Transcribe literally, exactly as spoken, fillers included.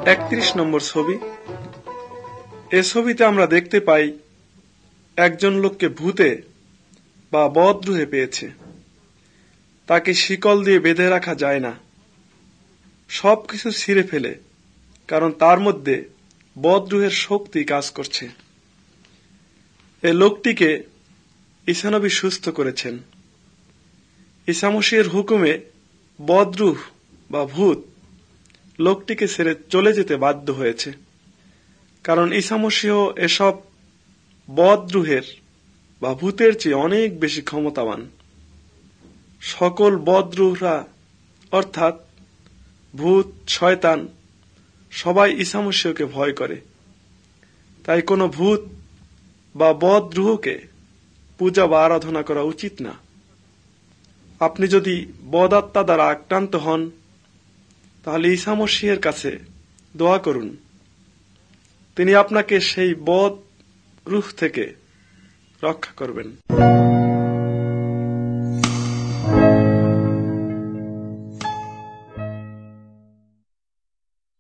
একত্রিশ নম্বর ছবি। এ ছবিতে আমরা দেখতে পাই একজন লোককে ভূতে বা বদরূহে পেয়েছে। তাকে শিকল দিয়ে বেঁধে রাখা যায় না, সবকিছু ছিঁড়ে ফেলে, কারণ তার মধ্যে বদরূহের শক্তি কাজ করছে। এই লোকটিকে ঈসা নবী সুস্থ করেছেন। ঈসা মসীহের হুকুমে বদরূহ বা ভূত লোকটিকে ছেড়ে চলে যেতে বাধ্য হয়েছে, কারণ ঈসা মসীহ এসব বদরূহের বা ভূতের চেয়ে অনেক বেশি ক্ষমতাবান। সকল বদরূহরা অর্থাৎ ভূত, শয়তান সবাই ঈসা মসীহকে ভয় করে। তাই কোনো ভূত বা বদরূহকে পূজা বা আরাধনা করা উচিত না। আপনি যদি বদাত্মা দ্বারা আক্রান্ত হন, তাহলে ঈসা মসীহের কাছে দোয়া করুন। তিনি আপনাকে সেই বদরূহ থেকে রক্ষা করবেন।